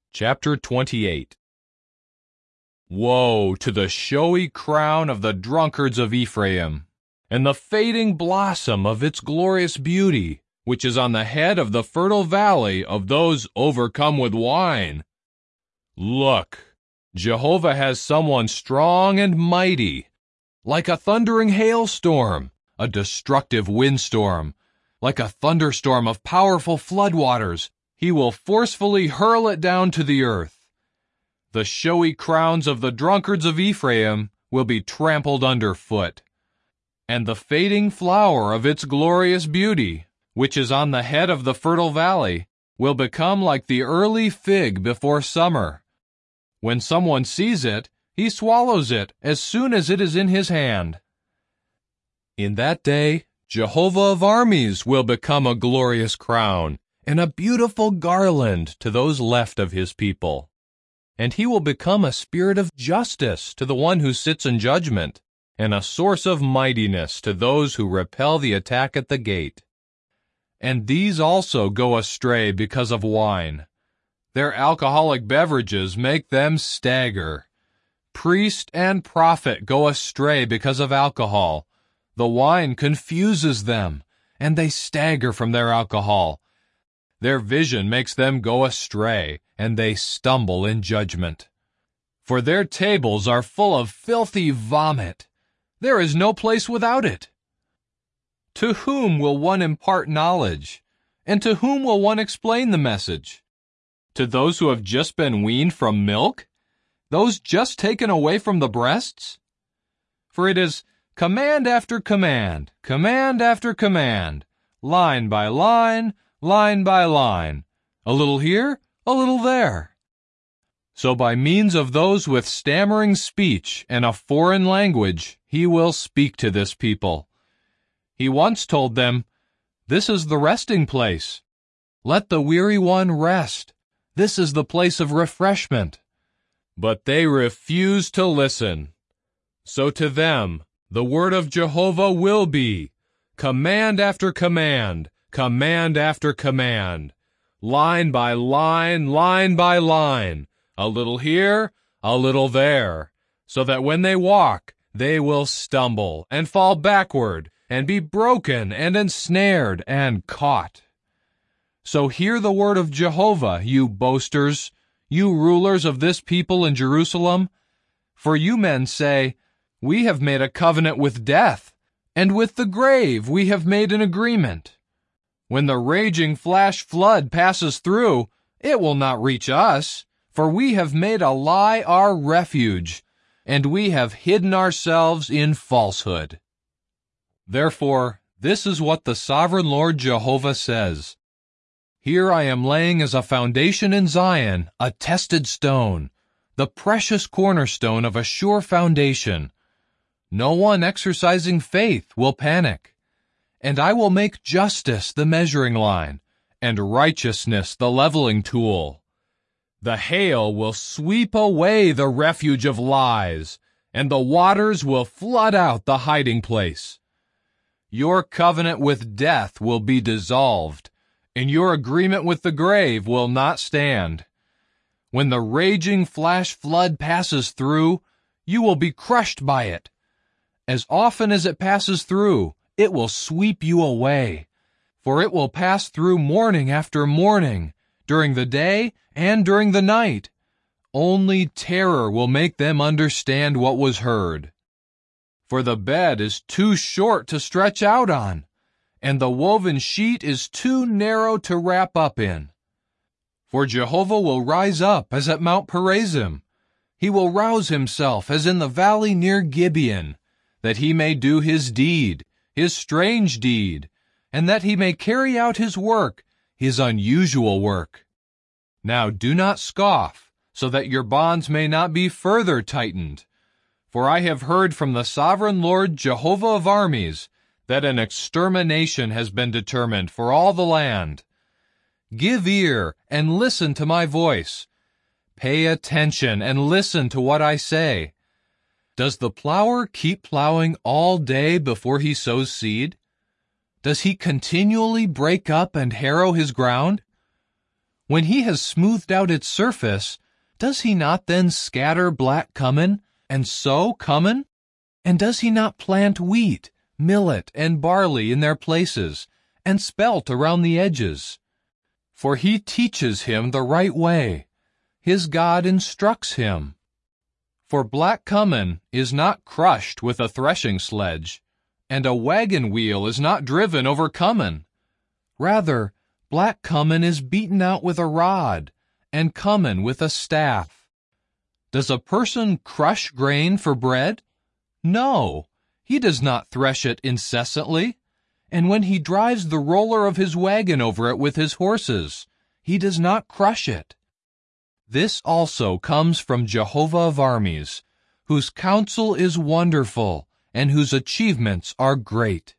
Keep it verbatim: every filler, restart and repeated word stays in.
Chapter twenty-eight. Woe to the showy crown of the drunkards of Ephraim, and the fading blossom of its glorious beauty, which is on the head of the fertile valley of those overcome with wine. Look, Jehovah has someone strong and mighty, like a thundering hailstorm, a destructive windstorm, like a thunderstorm of powerful floodwaters. He will forcefully hurl it down to the earth. The showy crowns of the drunkards of Ephraim will be trampled underfoot, and the fading flower of its glorious beauty, which is on the head of the fertile valley, will become like the early fig before summer. When someone sees it, he swallows it as soon as it is in his hand. In that day, Jehovah of armies will become a glorious crown, and a beautiful garland to those left of his people. And he will become a spirit of justice to the one who sits in judgment, and a source of mightiness to those who repel the attack at the gate. And these also go astray because of wine. Their alcoholic beverages make them stagger. Priest and prophet go astray because of alcohol. The wine confuses them, and they stagger from their alcohol. Their vision makes them go astray, and they stumble in judgment. For their tables are full of filthy vomit. There is no place without it. To whom will one impart knowledge? And to whom will one explain the message? To those who have just been weaned from milk? Those just taken away from the breasts? For it is command after command, command after command, line by line, line by line, a little here, a little there. So by means of those with stammering speech and a foreign language, he will speak to this people. He once told them, "This is the resting place. Let the weary one rest. This is the place of refreshment." But they refuse to listen. So to them, the word of Jehovah will be, command after command, command after command, line by line, line by line, a little here, a little there, so that when they walk, they will stumble and fall backward and be broken and ensnared and caught. So hear the word of Jehovah, you boasters, you rulers of this people in Jerusalem. For you men say, "We have made a covenant with death, and with the grave we have made an agreement. When the raging flash flood passes through, it will not reach us, for we have made a lie our refuge, and we have hidden ourselves in falsehood." Therefore, this is what the sovereign Lord Jehovah says. Here I am laying as a foundation in Zion a tested stone, the precious cornerstone of a sure foundation. No one exercising faith will panic. And I will make justice the measuring line, and righteousness the leveling tool. The hail will sweep away the refuge of lies, and the waters will flood out the hiding place. Your covenant with death will be dissolved, and your agreement with the grave will not stand. When the raging flash flood passes through, you will be crushed by it. As often as it passes through, it will sweep you away, for it will pass through morning after morning, during the day and during the night. Only terror will make them understand what was heard. For the bed is too short to stretch out on, and the woven sheet is too narrow to wrap up in. For Jehovah will rise up as at Mount Perazim. He will rouse himself as in the valley near Gibeon, that he may do his deed, his strange deed, and that he may carry out his work, his unusual work. Now do not scoff, so that your bonds may not be further tightened. For I have heard from the sovereign Lord Jehovah of armies that an extermination has been determined for all the land. Give ear and listen to my voice. Pay attention and listen to what I say. Does the plower keep plowing all day before he sows seed? Does he continually break up and harrow his ground? When he has smoothed out its surface, does he not then scatter black cumin, and sow cumin? And does he not plant wheat, millet, and barley in their places, and spelt around the edges? For he teaches him the right way. His God instructs him. For black cumin is not crushed with a threshing sledge, and a wagon wheel is not driven over cumin. Rather, black cumin is beaten out with a rod, and cumin with a staff. Does a person crush grain for bread? No, he does not thresh it incessantly. And when he drives the roller of his wagon over it with his horses, he does not crush it. This also comes from Jehovah of armies, whose counsel is wonderful, and whose achievements are great.